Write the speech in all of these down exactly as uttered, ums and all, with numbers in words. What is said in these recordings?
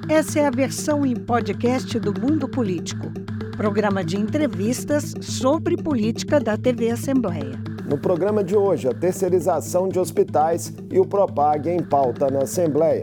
Essa é a versão em podcast do Mundo Político, programa de entrevistas sobre política da T V Assembleia. No programa de hoje, a terceirização de hospitais e o Propag em pauta na Assembleia.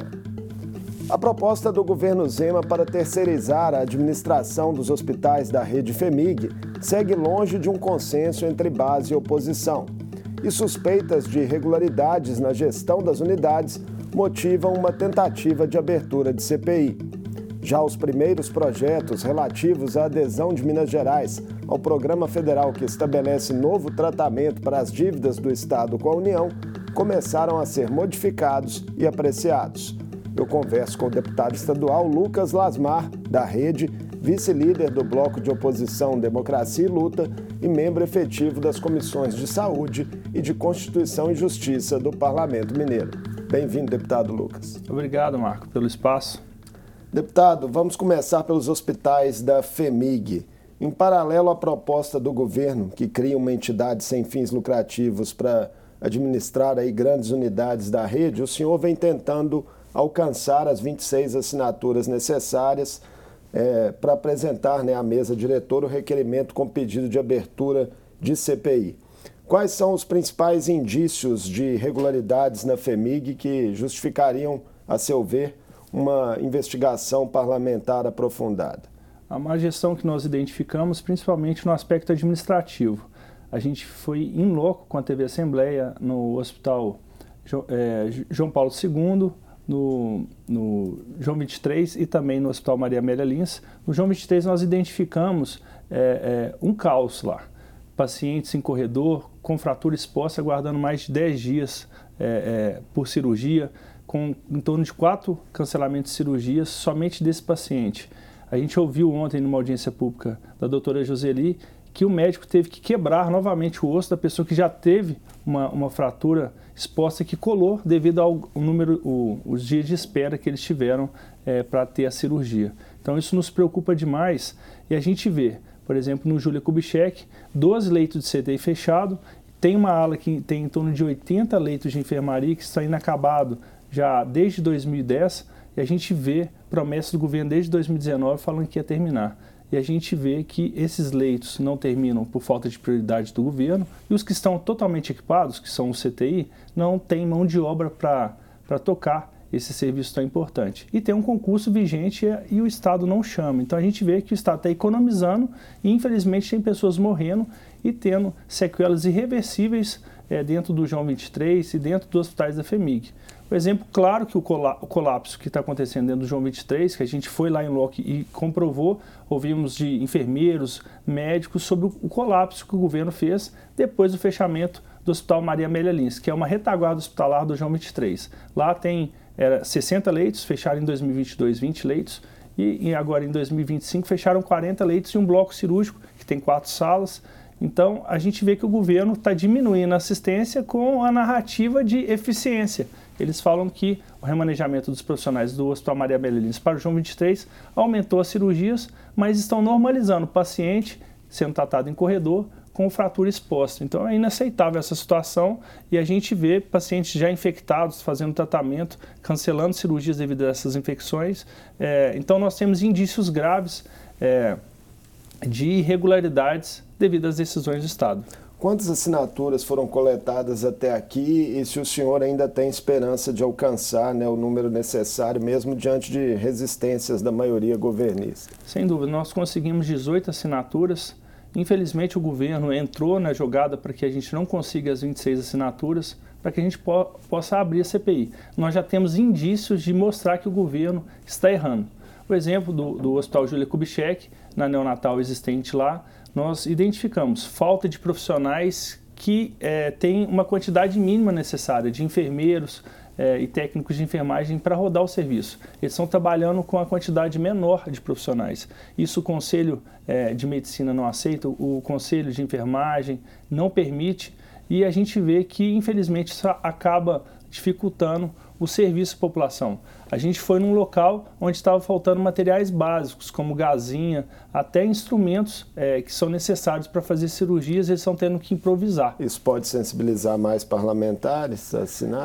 A proposta do governo Zema para terceirizar a administração dos hospitais da rede FEMIG segue longe de um consenso entre base e oposição. E suspeitas de irregularidades na gestão das unidades motivam uma tentativa de abertura de C P I. Já os primeiros projetos relativos à adesão de Minas Gerais ao programa federal que estabelece novo tratamento para as dívidas do Estado com a União começaram a ser modificados e apreciados. Eu converso com o deputado estadual Lucas Lasmar, da Rede, vice-líder do Bloco de Oposição Democracia e Luta e membro efetivo das comissões de Saúde e de Constituição e Justiça do Parlamento Mineiro. Bem-vindo, deputado Lucas. Obrigado, Marco, pelo espaço. Deputado, vamos começar pelos hospitais da FEMIG. Em paralelo à proposta do governo, que cria uma entidade sem fins lucrativos para administrar aí grandes unidades da rede, o senhor vem tentando alcançar as vinte e seis assinaturas necessárias é, para apresentar, né, à mesa diretora o requerimento com pedido de abertura de C P I. Quais são os principais indícios de irregularidades na FEMIG que justificariam, a seu ver, uma investigação parlamentar aprofundada? A má gestão que nós identificamos, principalmente no aspecto administrativo. A gente foi in loco com a T V Assembleia no Hospital é, João Paulo segundo, no, no João vinte e três e também no Hospital Maria Amélia Lins. No João vinte e três nós identificamos é, é, um caos lá. Pacientes em corredor, com fratura exposta, aguardando mais de dez dias é, é, por cirurgia, com em torno de quatro cancelamentos de cirurgias somente desse paciente. A gente ouviu ontem numa audiência pública da doutora Joseli que o médico teve que quebrar novamente o osso da pessoa que já teve uma, uma fratura exposta que colou devido ao número, o, os dias de espera que eles tiveram é, para ter a cirurgia. Então isso nos preocupa demais e a gente vê, por exemplo, no Júlia Kubitschek, doze leitos de C T I fechado, tem uma ala que tem em torno de oitenta leitos de enfermaria que estão inacabados já desde dois mil e dez, e a gente vê promessas do governo desde dois mil e dezenove falando que ia terminar. E a gente vê que esses leitos não terminam por falta de prioridade do governo, e os que estão totalmente equipados, que são o C T I, não têm mão de obra para tocar esse serviço tão importante. E tem um concurso vigente e, e o Estado não chama. Então a gente vê que o Estado está economizando e infelizmente tem pessoas morrendo e tendo sequelas irreversíveis é, dentro do João vinte e três e dentro dos hospitais da FEMIG. O exemplo claro que o colapso que está acontecendo dentro do João vinte e três, que a gente foi lá em loco e comprovou, ouvimos de enfermeiros, médicos, sobre o colapso que o governo fez depois do fechamento do Hospital Maria Amélia Lins, que é uma retaguarda hospitalar do João vinte e três. Lá tem era, sessenta leitos, fecharam em dois mil e vinte e dois vinte leitos, e, e agora em dois mil e vinte e cinco fecharam quarenta leitos e um bloco cirúrgico, que tem quatro salas. Então, a gente vê que o governo está diminuindo a assistência com a narrativa de eficiência. Eles falam que o remanejamento dos profissionais do Hospital Maria Amélia Lins para o João vinte e três aumentou as cirurgias, mas estão normalizando o paciente sendo tratado em corredor com fratura exposta. Então, é inaceitável essa situação e a gente vê pacientes já infectados fazendo tratamento, cancelando cirurgias devido a essas infecções. É, então, nós temos indícios graves é, de irregularidades devido às decisões do Estado. Quantas assinaturas foram coletadas até aqui e se o senhor ainda tem esperança de alcançar, né, o número necessário, mesmo diante de resistências da maioria governista? Sem dúvida, nós conseguimos dezoito assinaturas. Infelizmente, o governo entrou na jogada para que a gente não consiga as vinte e seis assinaturas, para que a gente po possa abrir a C P I. Nós já temos indícios de mostrar que o governo está errando. O exemplo do, do Hospital Júlia Kubitschek, na neonatal existente lá, nós identificamos falta de profissionais que é, têm uma quantidade mínima necessária de enfermeiros é, e técnicos de enfermagem para rodar o serviço. Eles estão trabalhando com a quantidade menor de profissionais. Isso o Conselho é, de Medicina não aceita, o Conselho de Enfermagem não permite e a gente vê que, infelizmente, isso acaba dificultando o serviço à população. A gente foi num local onde estava faltando materiais básicos, como gazinha, até instrumentos é, que são necessários para fazer cirurgias, eles estão tendo que improvisar. Isso pode sensibilizar mais parlamentares a assinarem?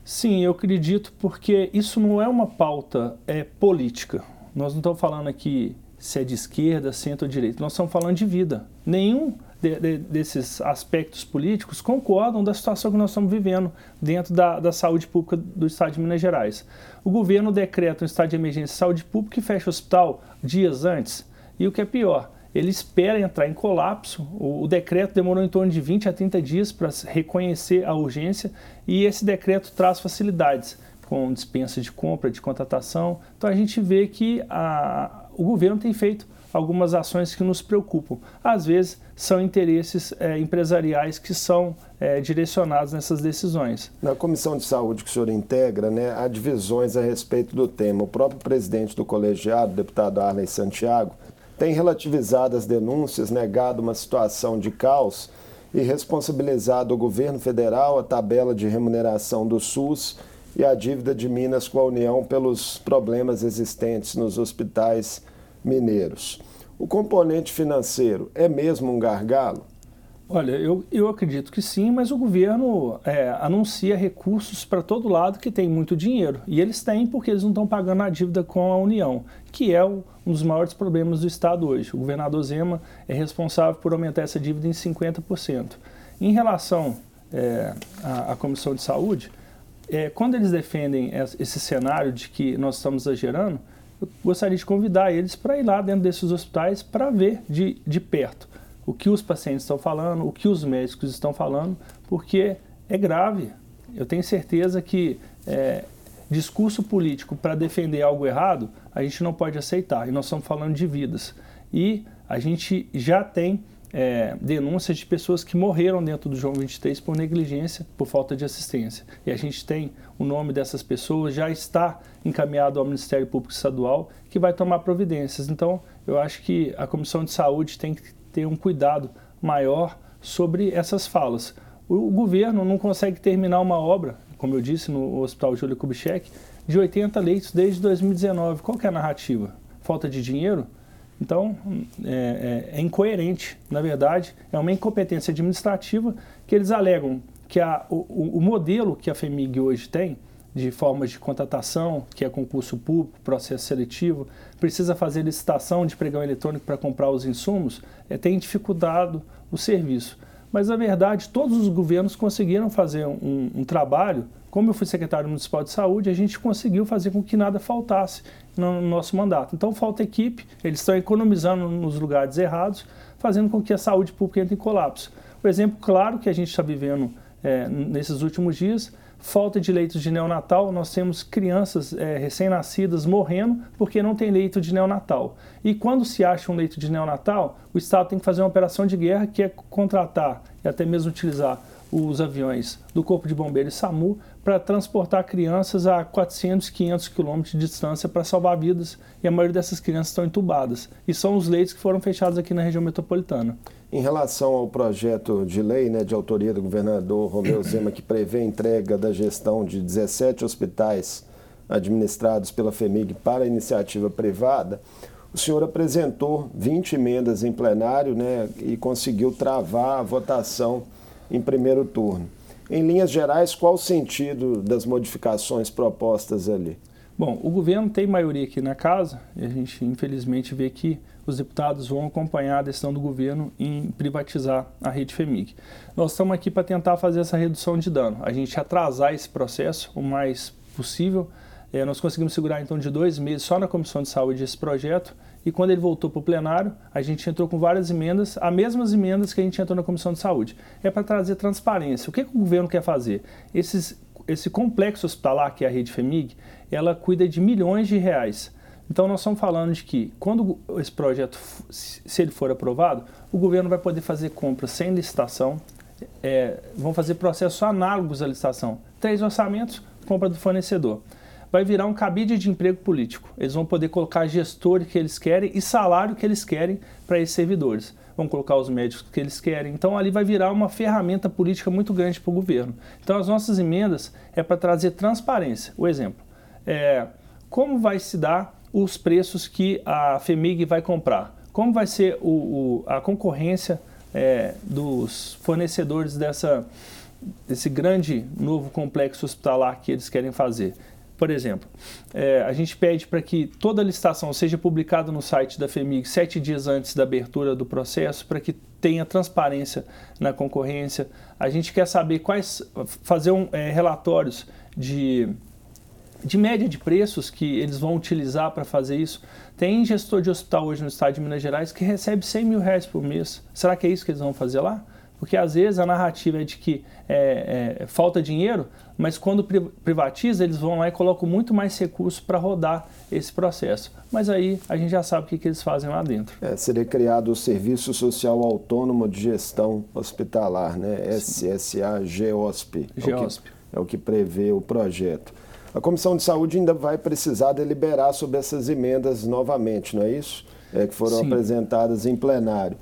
Sim, eu acredito, porque isso não é uma pauta é, política. Nós não estamos falando aqui se é de esquerda, centro ou direita. Nós estamos falando de vida. Nenhum de, de, desses aspectos políticos concordam da situação que nós estamos vivendo dentro da, da saúde pública do estado de Minas Gerais. O governo decreta um estado de emergência de saúde pública e fecha o hospital dias antes. E o que é pior, ele espera entrar em colapso. O, o decreto demorou em torno de vinte a trinta dias para reconhecer a urgência e esse decreto traz facilidades, com dispensa de compra, de contratação. Então a gente vê que a, o governo tem feito algumas ações que nos preocupam. Às vezes são interesses é, empresariais que são é, direcionados nessas decisões. Na Comissão de Saúde que o senhor integra, né, há divisões a respeito do tema. O próprio presidente do colegiado, o deputado Arley Santiago, tem relativizado as denúncias, negado uma situação de caos e responsabilizado o governo federal, a tabela de remuneração do SUS e a dívida de Minas com a União pelos problemas existentes nos hospitais mineiros. O componente financeiro é mesmo um gargalo? Olha, eu, eu acredito que sim, mas o governo é, anuncia recursos para todo lado que tem muito dinheiro. E eles têm porque eles não estão pagando a dívida com a União, que é o, um dos maiores problemas do Estado hoje. O governador Zema é responsável por aumentar essa dívida em cinquenta por cento. Em relação é, à, à Comissão de Saúde, é, quando eles defendem esse cenário de que nós estamos exagerando, eu gostaria de convidar eles para ir lá dentro desses hospitais para ver de, de perto o que os pacientes estão falando, o que os médicos estão falando, porque é grave. Eu tenho certeza que é, discurso político para defender algo errado, a gente não pode aceitar. E nós estamos falando de vidas. E a gente já tem é, denúncias de pessoas que morreram dentro do João vinte e três por negligência, por falta de assistência. E a gente tem o nome dessas pessoas, já está encaminhado ao Ministério Público Estadual, que vai tomar providências. Então, eu acho que a Comissão de Saúde tem que ter um cuidado maior sobre essas falas. O governo não consegue terminar uma obra, como eu disse, no Hospital Júlio Kubitschek, de oitenta leitos desde dois mil e dezenove. Qual que é a narrativa? Falta de dinheiro? Então, é, é, é incoerente. Na verdade, é uma incompetência administrativa que eles alegam que a, o, o modelo que a FHEMIG hoje tem, de formas de contratação, que é concurso público, processo seletivo, precisa fazer licitação de pregão eletrônico para comprar os insumos, é, tem dificultado o serviço. Mas, na verdade, todos os governos conseguiram fazer um, um trabalho. Como eu fui secretário municipal de saúde, a gente conseguiu fazer com que nada faltasse no, no nosso mandato. Então, falta equipe, eles estão economizando nos lugares errados, fazendo com que a saúde pública entre em colapso. O exemplo claro que a gente está vivendo é, nesses últimos dias, falta de leitos de neonatal, nós temos crianças é, recém-nascidas morrendo porque não tem leito de neonatal. E quando se acha um leito de neonatal, o Estado tem que fazer uma operação de guerra, que é contratar e até mesmo utilizar os aviões do Corpo de Bombeiros e SAMU para transportar crianças a quatrocentos, quinhentos quilômetros de distância para salvar vidas, e a maioria dessas crianças estão entubadas. E são os leitos que foram fechados aqui na região metropolitana. Em relação ao projeto de lei, né, de autoria do governador Romeu Zema, que prevê a entrega da gestão de dezessete hospitais administrados pela FHEMIG para a iniciativa privada, o senhor apresentou vinte emendas em plenário, né, e conseguiu travar a votação em primeiro turno. Em linhas gerais, qual o sentido das modificações propostas ali? Bom, o governo tem maioria aqui na casa e a gente infelizmente vê que os deputados vão acompanhar a decisão do governo em privatizar a rede FHEMIG. Nós estamos aqui para tentar fazer essa redução de dano, a gente atrasar esse processo o mais possível. É, nós conseguimos segurar então de dois meses só na Comissão de Saúde esse projeto, e quando ele voltou para o plenário, a gente entrou com várias emendas, as mesmas emendas que a gente entrou na Comissão de Saúde. É para trazer transparência. O que, que o governo quer fazer? Esses, esse complexo hospitalar, que é a rede FHEMIG, ela cuida de milhões de reais. Então nós estamos falando de que, quando esse projeto, se ele for aprovado, o governo vai poder fazer compras sem licitação, é, vão fazer processos análogos à licitação. Três orçamentos, compra do fornecedor. Vai virar um cabide de emprego político. Eles vão poder colocar gestor que eles querem e salário que eles querem para esses servidores. Vão colocar os médicos que eles querem. Então, ali vai virar uma ferramenta política muito grande para o governo. Então, as nossas emendas é para trazer transparência. O exemplo é como vai se dar os preços que a FHEMIG vai comprar. Como vai ser o, o, a concorrência é, dos fornecedores dessa, desse grande novo complexo hospitalar que eles querem fazer. Por exemplo, é, a gente pede para que toda a licitação seja publicada no site da FEMIG sete dias antes da abertura do processo, para que tenha transparência na concorrência. A gente quer saber quais, fazer um, é, relatórios de, de média de preços que eles vão utilizar para fazer isso. Tem gestor de hospital hoje no estado de Minas Gerais que recebe cem mil reais por mês. Será que é isso que eles vão fazer lá? Porque às vezes a narrativa é de que é, é, falta dinheiro, mas quando privatiza, eles vão lá e colocam muito mais recursos para rodar esse processo. Mas aí a gente já sabe o que, que eles fazem lá dentro. É, seria criado o Serviço Social Autônomo de Gestão Hospitalar, né? S S A G O S P. G O S P. É o que prevê o projeto. A Comissão de Saúde ainda vai precisar deliberar sobre essas emendas novamente, não é isso? É, que foram Sim. apresentadas em plenário.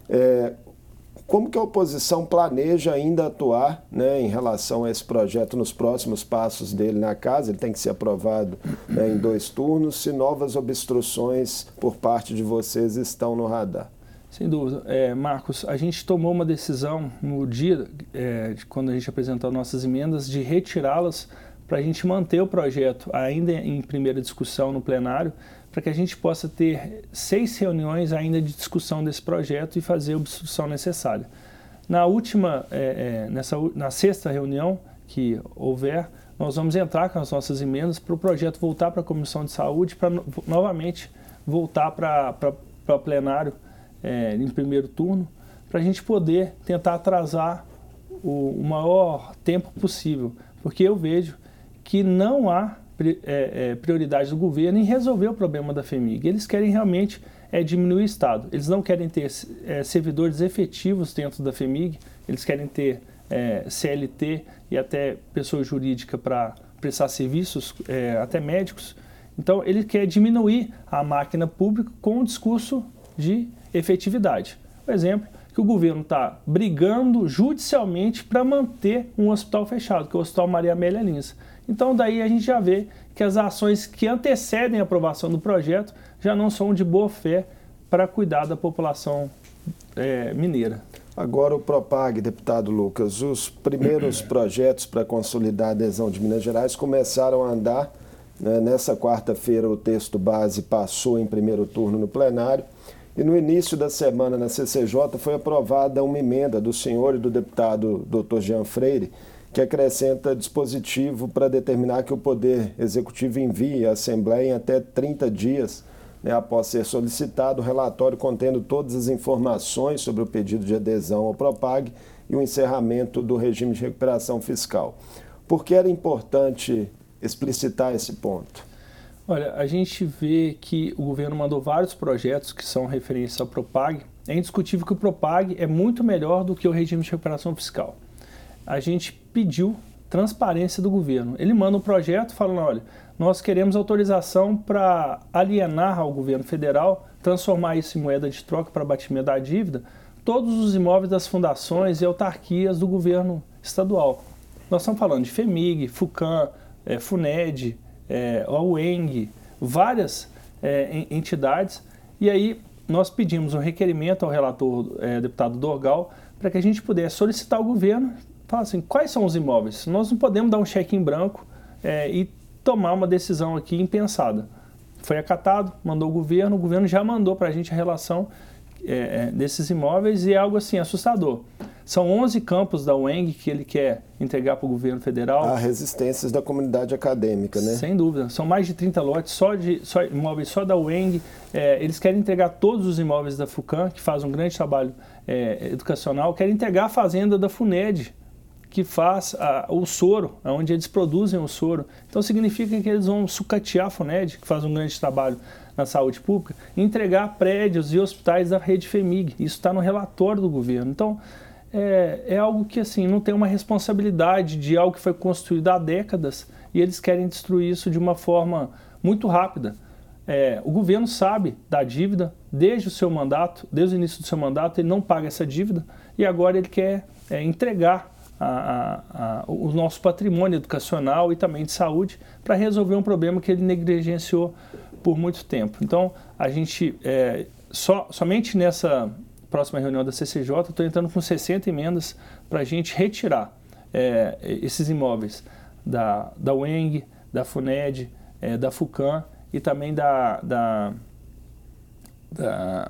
É, Como que a oposição planeja ainda atuar, né, em relação a esse projeto nos próximos passos dele na casa? Ele tem que ser aprovado, né, em dois turnos, se novas obstruções por parte de vocês estão no radar. Sem dúvida. É, Marcos, a gente tomou uma decisão no dia, é, de quando a gente apresentou nossas emendas, de retirá-las para a gente manter o projeto ainda em primeira discussão no plenário, para que a gente possa ter seis reuniões ainda de discussão desse projeto e fazer a obstrução necessária. Na última, é, é, nessa, na sexta reunião que houver, nós vamos entrar com as nossas emendas para o projeto voltar para a Comissão de Saúde, para no, novamente voltar para o plenário é, em primeiro turno, para a gente poder tentar atrasar o, o maior tempo possível, porque eu vejo que não há É, é, prioridade do governo em resolver o problema da FEMIG. Eles querem realmente é, diminuir o Estado. Eles não querem ter é, servidores efetivos dentro da FEMIG, eles querem ter é, C L T e até pessoa jurídica para prestar serviços, é, até médicos. Então, ele quer diminuir a máquina pública com um discurso de efetividade. Por exemplo, que o governo está brigando judicialmente para manter um hospital fechado, que é o Hospital Maria Amélia Lins. Então, daí a gente já vê que as ações que antecedem a aprovação do projeto já não são de boa fé para cuidar da população é, mineira. Agora o Propag, deputado Lucas, os primeiros projetos para consolidar a adesão de Minas Gerais começaram a andar, né? Nessa quarta-feira o texto base passou em primeiro turno no plenário e no início da semana na C C J foi aprovada uma emenda do senhor e do deputado doutor Jean Freire, que acrescenta dispositivo para determinar que o Poder Executivo envie à Assembleia em até trinta dias, né, após ser solicitado, o relatório contendo todas as informações sobre o pedido de adesão ao Propag e o encerramento do regime de recuperação fiscal. Por que era importante explicitar esse ponto? Olha, a gente vê que o governo mandou vários projetos que são referência ao Propag. É indiscutível que o Propag é muito melhor do que o regime de recuperação fiscal. A gente pediu transparência do governo. Ele manda um projeto falando, olha, nós queremos autorização para alienar ao governo federal, transformar isso em moeda de troca para abatimento da dívida, todos os imóveis das fundações e autarquias do governo estadual. Nós estamos falando de FEMIG, FUCAM, é, FUNED, é, a U E N G, várias é, entidades, e aí nós pedimos um requerimento ao relator, é, deputado Dorgal, para que a gente pudesse solicitar ao governo, falar assim, quais são os imóveis? Nós não podemos dar um cheque em branco é, e tomar uma decisão aqui impensada. Foi acatado, mandou o governo, o governo já mandou para a gente a relação é, desses imóveis e é algo assim assustador. São onze campos da U E N G que ele quer entregar para o governo federal. Há resistências da comunidade acadêmica, né? Sem dúvida. São mais de trinta lotes, só de só, imóveis só da U E N G. É, eles querem entregar todos os imóveis da FUCAM, que faz um grande trabalho é, educacional. Querem entregar a fazenda da FUNED, que faz a, o soro, onde eles produzem o soro. Então significa que eles vão sucatear a FUNED, que faz um grande trabalho na saúde pública, e entregar prédios e hospitais da rede FEMIG. Isso está no relatório do governo. Então é, é algo que assim, não tem uma responsabilidade de algo que foi construído há décadas e eles querem destruir isso de uma forma muito rápida. É, o governo sabe da dívida desde o seu mandato, desde o início do seu mandato, ele não paga essa dívida e agora ele quer é, entregar A, a, a, o nosso patrimônio educacional e também de saúde para resolver um problema que ele negligenciou por muito tempo. Então, a gente, é, só, somente nessa próxima reunião da C C J, estou entrando com sessenta emendas para a gente retirar é, esses imóveis da, da U E N G, da FUNED, é, da FUCAM e também da, da, da,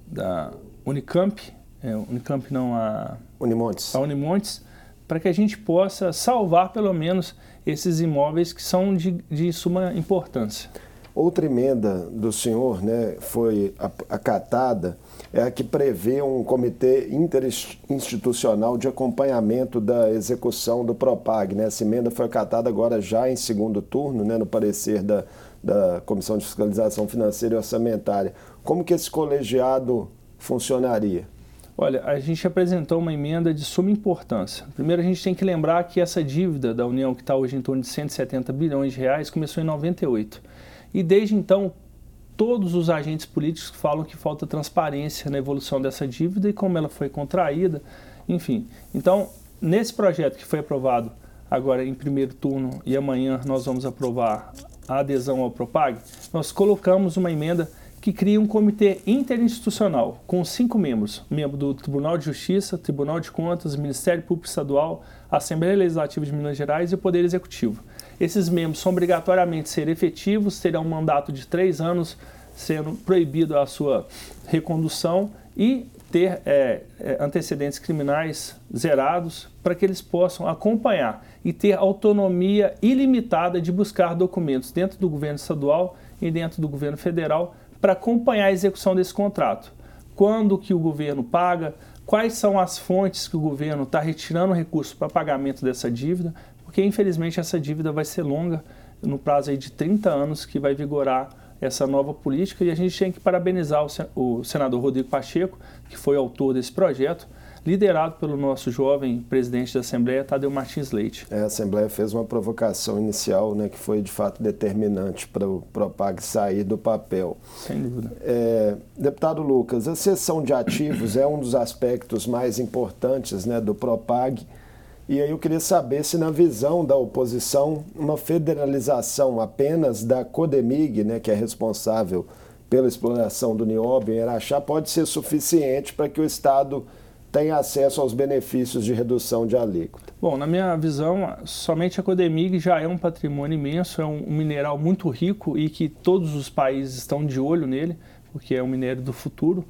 da Unicamp, é, Unicamp não, a Unimontes, a Unimontes, para que a gente possa salvar pelo menos esses imóveis que são de, de suma importância. Outra emenda do senhor, né, foi acatada, é a que prevê um comitê interinstitucional de acompanhamento da execução do Propag, né? Essa emenda foi acatada agora já em segundo turno, né, no parecer da, da Comissão de Fiscalização Financeira e Orçamentária. Como que esse colegiado funcionaria? Olha, a gente apresentou uma emenda de suma importância. Primeiro, a gente tem que lembrar que essa dívida da União, que está hoje em torno de cento e setenta bilhões de reais, começou em noventa e oito. E desde então, todos os agentes políticos falam que falta transparência na evolução dessa dívida e como ela foi contraída, enfim. Então, nesse projeto que foi aprovado agora em primeiro turno e amanhã nós vamos aprovar a adesão ao Propag, nós colocamos uma emenda que cria um comitê interinstitucional com cinco membros, membro do Tribunal de Justiça, Tribunal de Contas, Ministério Público Estadual, Assembleia Legislativa de Minas Gerais e o Poder Executivo. Esses membros são obrigatoriamente ser efetivos, terão um mandato de três anos, sendo proibido a sua recondução e ter é, antecedentes criminais zerados para que eles possam acompanhar e ter autonomia ilimitada de buscar documentos dentro do governo estadual e dentro do governo federal para acompanhar a execução desse contrato. Quando que o governo paga, quais são as fontes que o governo está retirando recursos para pagamento dessa dívida, porque infelizmente essa dívida vai ser longa, no prazo aí de trinta anos que vai vigorar essa nova política, e a gente tem que parabenizar o senador Rodrigo Pacheco, que foi autor desse projeto, liderado pelo nosso jovem presidente da Assembleia, Tadeu Martins Leite. É, a Assembleia fez uma provocação inicial, né, que foi de fato determinante para o Propag sair do papel. Sem dúvida. É, deputado Lucas, a cessão de ativos é um dos aspectos mais importantes, né, do Propag. E aí eu queria saber se, na visão da oposição, uma federalização apenas da Codemig, né, que é responsável pela exploração do nióbio em Araxá, pode ser suficiente para que o Estado tenha acesso aos benefícios de redução de alíquota. Bom, na minha visão, somente a Codemig já é um patrimônio imenso, é um mineral muito rico e que todos os países estão de olho nele, porque é um minério do futuro.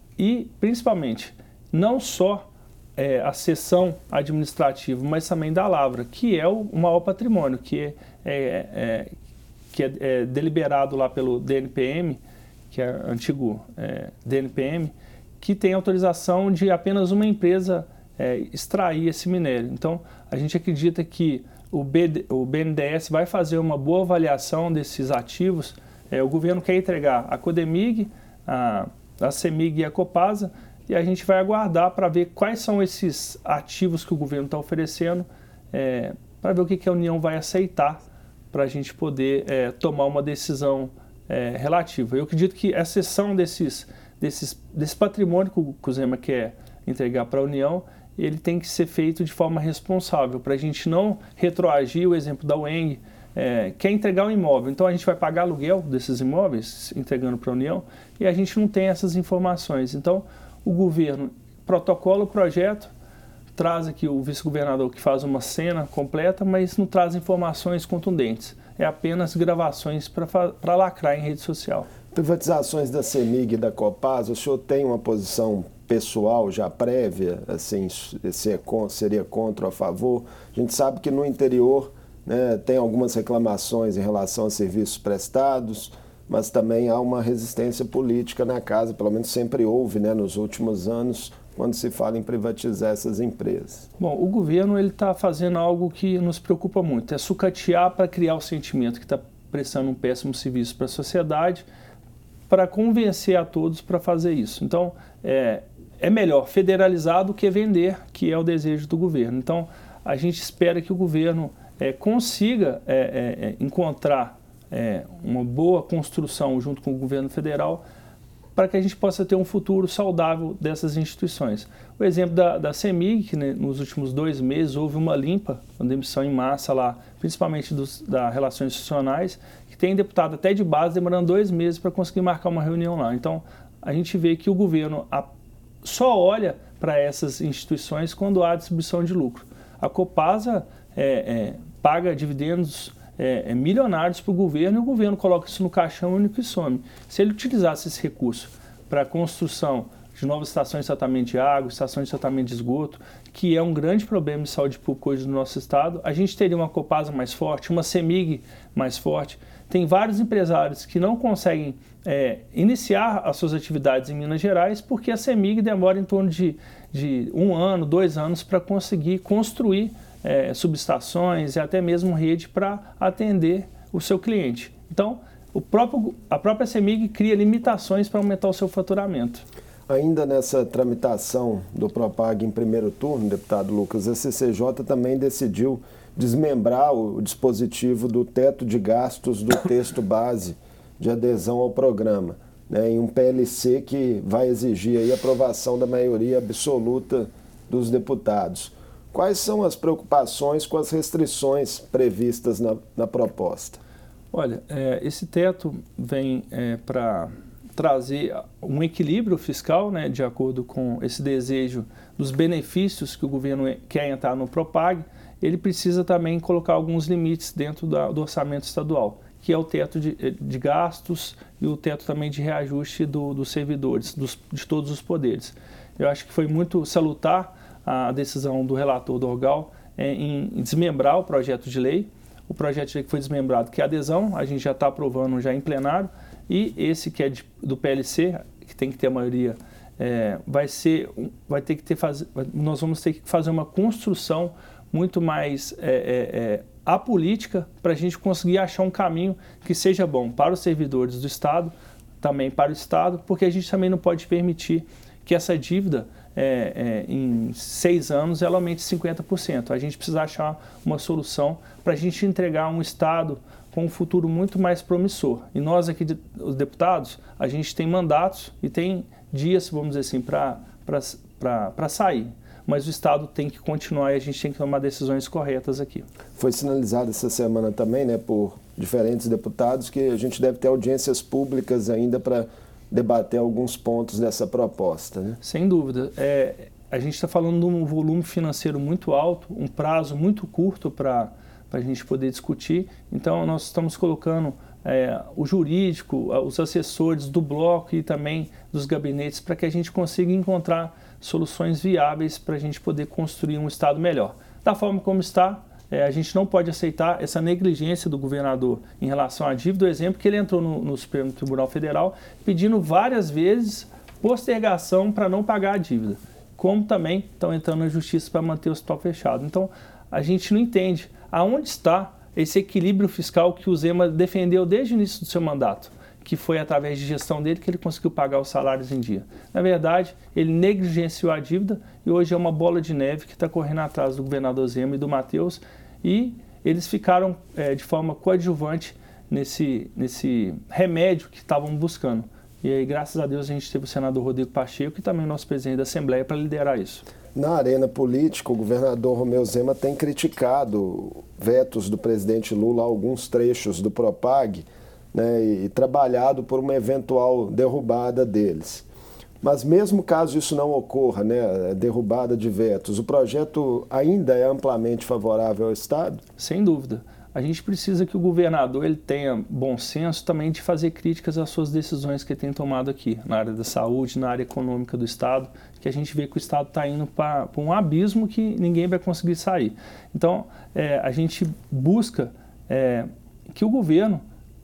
E, principalmente, não só é, a seção administrativa, mas também da Lavra, que é o maior patrimônio, que é, é, é, que é, é deliberado lá pelo D N P M, que é antigo é, D N P M, que tem autorização de apenas uma empresa é, extrair esse minério. Então, a gente acredita que o, B, o B N D E S vai fazer uma boa avaliação desses ativos. É, o governo quer entregar a Codemig, a, a CEMIG e a Copasa, e a gente vai aguardar para ver quais são esses ativos que o governo está oferecendo, é, para ver o que, que a União vai aceitar para a gente poder é, tomar uma decisão é, relativa. Eu acredito que a cessão desses Desses, desse patrimônio que o Zema quer entregar para a União, ele tem que ser feito de forma responsável, para a gente não retroagir. O exemplo da U E N G, é, quer entregar um imóvel, então a gente vai pagar aluguel desses imóveis, entregando para a União, e a gente não tem essas informações. Então, o governo protocola o projeto, traz aqui o vice-governador que faz uma cena completa, mas não traz informações contundentes. É apenas gravações para lacrar em rede social. Privatizações da CEMIG e da Copasa, o senhor tem uma posição pessoal já prévia, assim, se é contra, seria contra ou a favor? A gente sabe que no interior, né, tem algumas reclamações em relação a serviços prestados, mas também há uma resistência política na casa, pelo menos sempre houve, né, nos últimos anos, quando se fala em privatizar essas empresas. Bom, o governo está fazendo algo que nos preocupa muito, é sucatear para criar o sentimento que está prestando um péssimo serviço para a sociedade, para convencer a todos para fazer isso. Então, é, é melhor federalizar do que vender, que é o desejo do governo. Então, a gente espera que o governo é, consiga é, é, encontrar é, uma boa construção junto com o governo federal para que a gente possa ter um futuro saudável dessas instituições. O exemplo da, da CEMIG, que, né, nos últimos dois meses houve uma limpa, uma demissão em massa lá, principalmente dos, das relações institucionais, que tem deputado até de base demorando dois meses para conseguir marcar uma reunião lá. Então, a gente vê que o governo a, só olha para essas instituições quando há distribuição de lucro. A Copasa é, é, paga dividendos é, é, milionários para o governo e o governo coloca isso no caixão único e some. Se ele utilizasse esse recurso para a construção de novas estações de tratamento de água, estações de tratamento de esgoto, que é um grande problema de saúde pública hoje no nosso estado, a gente teria uma Copasa mais forte, uma CEMIG mais forte. Tem vários empresários que não conseguem é, iniciar as suas atividades em Minas Gerais porque a CEMIG demora em torno de, de um ano, dois anos para conseguir construir é, subestações e até mesmo rede para atender o seu cliente. Então, o próprio, a própria CEMIG cria limitações para aumentar o seu faturamento. Ainda nessa tramitação do Propag em primeiro turno, deputado Lucas, a C C J também decidiu desmembrar o dispositivo do teto de gastos do texto base de adesão ao programa, né, em um P L C que vai exigir aí a aprovação da maioria absoluta dos deputados. Quais são as preocupações com as restrições previstas na, na proposta? Olha, é, esse teto vem é, para trazer um equilíbrio fiscal, né, de acordo com esse desejo dos benefícios que o governo quer entrar no Propag. Ele precisa também colocar alguns limites dentro da, do orçamento estadual, que é o teto de, de gastos e o teto também de reajuste do, dos servidores, dos, de todos os poderes. Eu acho que foi muito salutar a decisão do relator Dorgal é, em desmembrar o projeto de lei. O projeto de lei que foi desmembrado, que é a adesão, a gente já está aprovando já em plenário, e esse que é de, do P L C, que tem que ter a maioria, é, vai ser, vai ter que ter, faz, nós vamos ter que fazer uma construção muito mais é, é, é, apolítica para a gente conseguir achar um caminho que seja bom para os servidores do Estado, também para o Estado, porque a gente também não pode permitir que essa dívida é, é, em seis anos ela aumente cinquenta por cento. A gente precisa achar uma solução para a gente entregar um Estado com um futuro muito mais promissor. E nós aqui, os deputados, a gente tem mandatos e tem dias, vamos dizer assim, para sair. Mas o Estado tem que continuar e a gente tem que tomar decisões corretas aqui. Foi sinalizado essa semana também, né, por diferentes deputados, que a gente deve ter audiências públicas ainda para debater alguns pontos dessa proposta, né? Sem dúvida. É, a gente está falando de um volume financeiro muito alto, um prazo muito curto para a gente poder discutir. Então, nós estamos colocando é, o jurídico, os assessores do bloco e também dos gabinetes para que a gente consiga encontrar soluções viáveis para a gente poder construir um Estado melhor. Da forma como está, é, a gente não pode aceitar essa negligência do governador em relação à dívida. O exemplo que ele entrou no, no Supremo Tribunal Federal pedindo várias vezes postergação para não pagar a dívida, como também estão entrando na justiça para manter o hospital fechado. Então, a gente não entende aonde está esse equilíbrio fiscal que o Zema defendeu desde o início do seu mandato, que foi através de gestão dele que ele conseguiu pagar os salários em dia. Na verdade, ele negligenciou a dívida e hoje é uma bola de neve que está correndo atrás do governador Zema e do Matheus, e eles ficaram é, de forma coadjuvante nesse, nesse remédio que estavam buscando. E aí, graças a Deus, a gente teve o senador Rodrigo Pacheco e também o nosso presidente da Assembleia para liderar isso. Na arena política, o governador Romeu Zema tem criticado vetos do presidente Lula a alguns trechos do Propag, né, e trabalhado por uma eventual derrubada deles. Mas mesmo caso isso não ocorra, né, a derrubada de vetos, o projeto ainda é amplamente favorável ao Estado? Sem dúvida. A gente precisa que o governador ele tenha bom senso também de fazer críticas às suas decisões que ele tem tomado aqui, na área da saúde, na área econômica do Estado, que a gente vê que o Estado está indo para um abismo que ninguém vai conseguir sair. Então, é, a gente busca é, que o governo,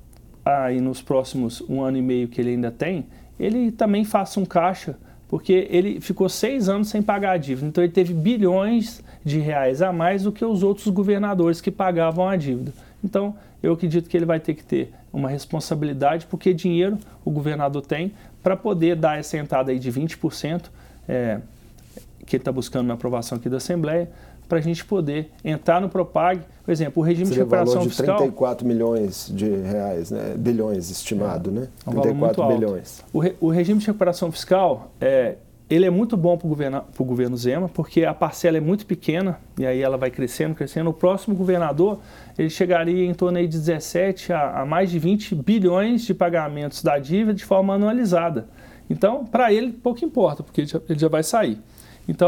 aí nos próximos um ano e meio que ele ainda tem, ele também faça um caixa, porque ele ficou seis anos sem pagar a dívida. Então ele teve bilhões de reais a mais do que os outros governadores que pagavam a dívida. Então eu acredito que ele vai ter que ter uma responsabilidade, porque dinheiro o governador tem para poder dar essa entrada aí de vinte por cento, é, que ele está buscando na aprovação aqui da Assembleia, para a gente poder entrar no Propag. Por exemplo, o regime Seria de recuperação valor de fiscal... trinta e quatro milhões de reais, né? Bilhões estimado, é, né? Um trinta e quatro valor bilhões. O, re, o regime de recuperação fiscal, é, ele é muito bom para o governo, pro governo Zema, porque a parcela é muito pequena, e aí ela vai crescendo, crescendo. O próximo governador, ele chegaria em torno aí de dezessete a, a mais de vinte bilhões de pagamentos da dívida de forma anualizada. Então, para ele, pouco importa, porque ele já, ele já vai sair. Então,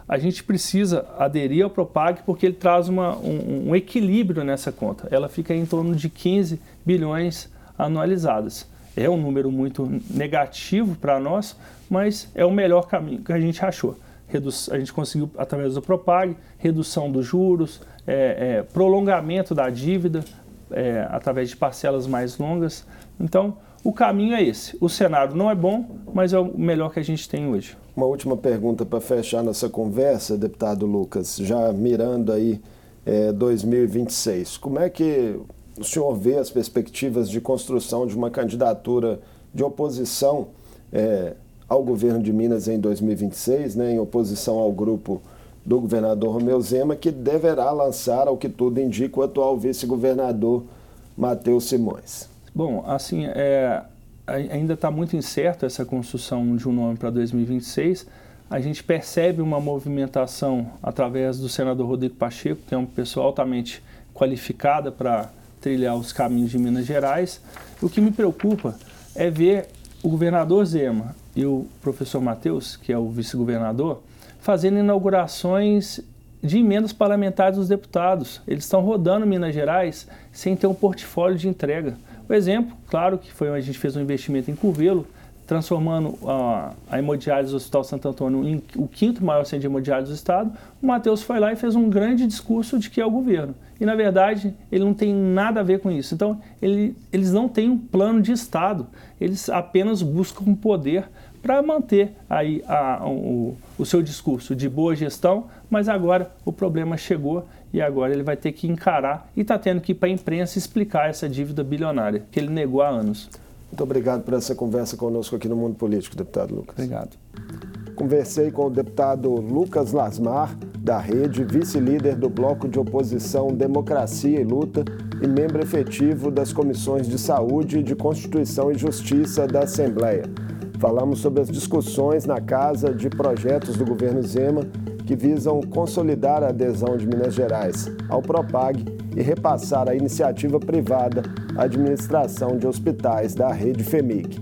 a gente precisa aderir ao Propag porque ele traz uma, um, um equilíbrio nessa conta. Ela fica em torno de quinze bilhões anualizadas. É um número muito negativo para nós, mas é o melhor caminho que a gente achou. Redu- a gente conseguiu, através do Propag, redução dos juros, é, é, prolongamento da dívida, é, através de parcelas mais longas. Então, o caminho é esse. O cenário não é bom, mas é o melhor que a gente tem hoje. Uma última pergunta para fechar nossa conversa, deputado Lucas, já mirando aí é, dois mil e vinte e seis. Como é que o senhor vê as perspectivas de construção de uma candidatura de oposição é, ao governo de Minas em dois mil e vinte e seis, né, em oposição ao grupo do governador Romeu Zema, que deverá lançar, ao que tudo indica, o atual vice-governador Matheus Simões? Bom, assim, é, ainda está muito incerto essa construção de um nome para dois mil e vinte e seis. A gente percebe uma movimentação através do senador Rodrigo Pacheco, que é uma pessoa altamente qualificada para trilhar os caminhos de Minas Gerais. O que me preocupa é ver o governador Zema e o professor Matheus, que é o vice-governador, fazendo inaugurações de emendas parlamentares dos deputados. Eles estão rodando Minas Gerais sem ter um portfólio de entrega. O exemplo, claro, que foi onde a gente fez um investimento em Curvelo, transformando a, a hemodiálise do Hospital Santo Antônio em o quinto maior centro de hemodiálise do estado. O Matheus foi lá e fez um grande discurso de que é o governo. E, na verdade, ele não tem nada a ver com isso. Então, ele, eles não têm um plano de Estado. Eles apenas buscam poder para manter aí a, o, o seu discurso de boa gestão, mas agora o problema chegou e agora ele vai ter que encarar e está tendo que ir para a imprensa explicar essa dívida bilionária que ele negou há anos. Muito obrigado por essa conversa conosco aqui no Mundo Político, deputado Lucas. Obrigado. Conversei com o deputado Lucas Lasmar, da Rede, vice-líder do Bloco de Oposição Democracia e Luta e membro efetivo das Comissões de Saúde, de Constituição e Justiça da Assembleia. Falamos sobre as discussões na Casa de projetos do governo Zema que visam consolidar a adesão de Minas Gerais ao Propag e repassar à iniciativa privada a administração de hospitais da Rede FEMIG.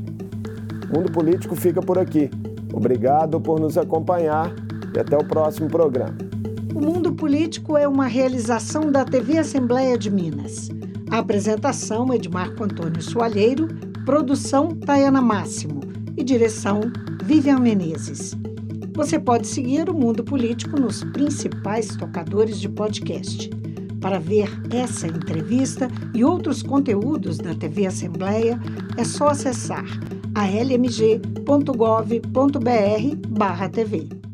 O Mundo Político fica por aqui. Obrigado por nos acompanhar e até o próximo programa. O Mundo Político é uma realização da T V Assembleia de Minas. A apresentação é de Marco Antônio Soalheiro, produção Tayana Máximo e direção Vivian Menezes. Você pode seguir o Mundo Político nos principais tocadores de podcast. Para ver essa entrevista e outros conteúdos da T V Assembleia, é só acessar a l m g ponto gov ponto b r barra T V.